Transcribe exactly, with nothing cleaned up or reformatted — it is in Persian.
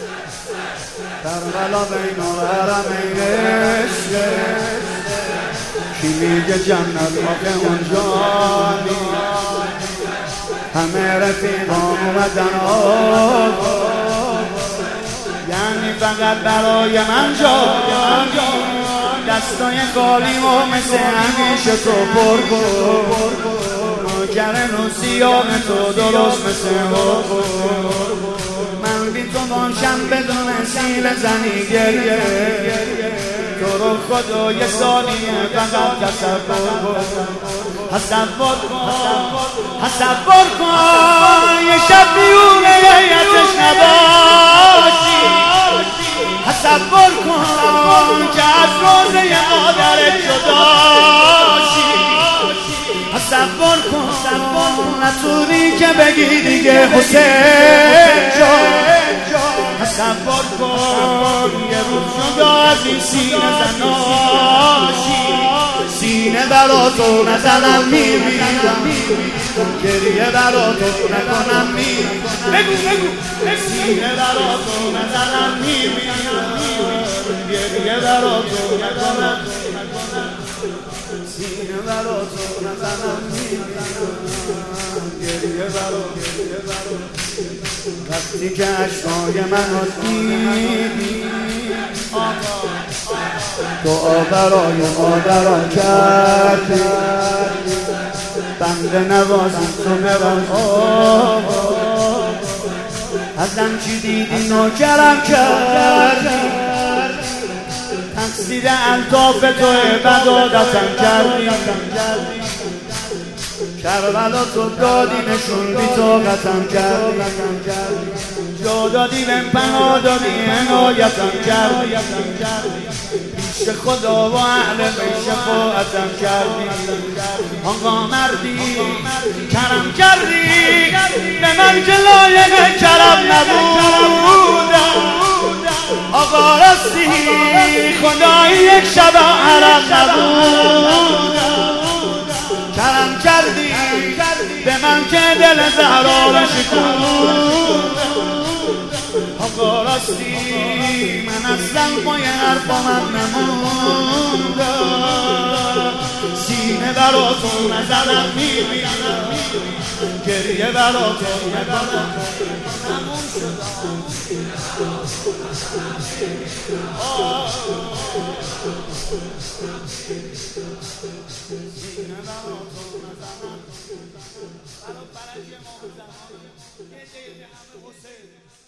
کربلا بین الحرمین کی میگه جنت آخه اونجا همه رفیقان اومدن آقا یعنی فقط برای من جا دستای خالیمو مثل همیشه تو پر کن نوکر نوسیان تو درست مثل حقوق من بی تو باشم بدون سیل زنی گریه تو رو خدا یه ثانیه فقط تصور کن تصور کن تصور کن یه شب بیونه یتش نباشی تصور کن که از روزه مادرت جداشی تصور کن نتونی که بگی دیگه حسین جان تصور کن یه روز جدا از این سینه زناشی سینه برا تو نزنم میمیرم گریه برا تو نکنم میمیرم بگو بگو سینه برا تو نزنم میمیرم گریه برا تو نکنم سینه برا تو نزنم میمیرم گریه برا وقتی که عشقای منو دیدی دعا برای مادرم کردی بنده نوازم تو برم آقا ازم چی دیدی نوکرم کردی تقصیر الطاف توی بدادتم کردی کربلا تو دادی نشون بی طاقتم کردی جا دادی بهم پناه دادی عنایتم کردی پیش خدا و اهل بیت شفاعتم کردی آقا مردی کرم کردی به من که لایق کرم نبودم آقا راستی خدایی یک شب حرم نبودم کرم کردی به من که دل زهرا رو شکوندم آقا راستی من اصلا پای حرفا من نموندم سینه برا تو نزدم میبینم گریه برا تو نکنم نمون شدم سینه برا تو نزدم برا فرج امام زمان یه دقیقه همه حسین